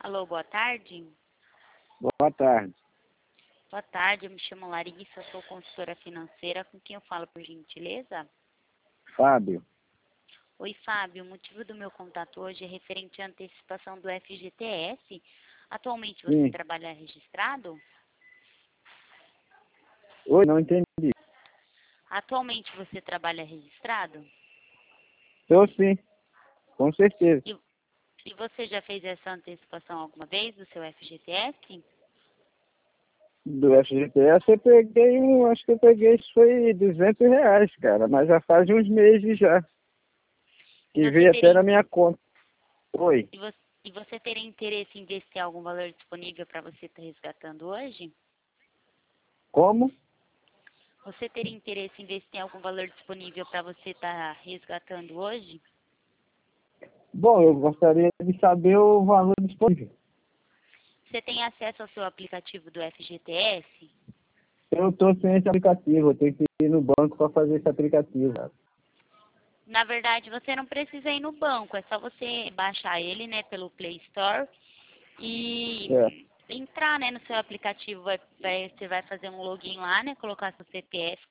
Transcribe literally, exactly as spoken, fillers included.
Alô, boa tarde. Boa tarde. Boa tarde, eu me chamo Larissa, sou consultora financeira. Com quem eu falo, por gentileza? Fábio. Oi, Fábio. O motivo do meu contato hoje é referente à antecipação do F G T S. Atualmente você Sim. trabalha registrado? Oi, não entendi. Atualmente você trabalha registrado? Eu sim, com certeza. E, e você já fez essa antecipação alguma vez do seu F G T S? Do F G T S eu peguei um, acho que eu peguei, isso foi duzentos reais, cara, mas já faz uns meses já, E que você veio até teria, na minha conta. Oi, e você, e você teria interesse em ver se tem algum valor disponível para você estar resgatando hoje? como? Você teria interesse em ver se tem algum valor disponível para você estar resgatando hoje? Bom, eu gostaria de saber o valor disponível. Você tem acesso ao seu aplicativo do F G T S? Eu tô sem esse aplicativo, eu tenho que ir no banco para fazer esse aplicativo, cara. Na verdade, você não precisa ir no banco, é só você baixar ele, né, pelo Play Store É, e entrar, né, no seu aplicativo. Vai, vai- você vai fazer um login lá, né, colocar seu C P F,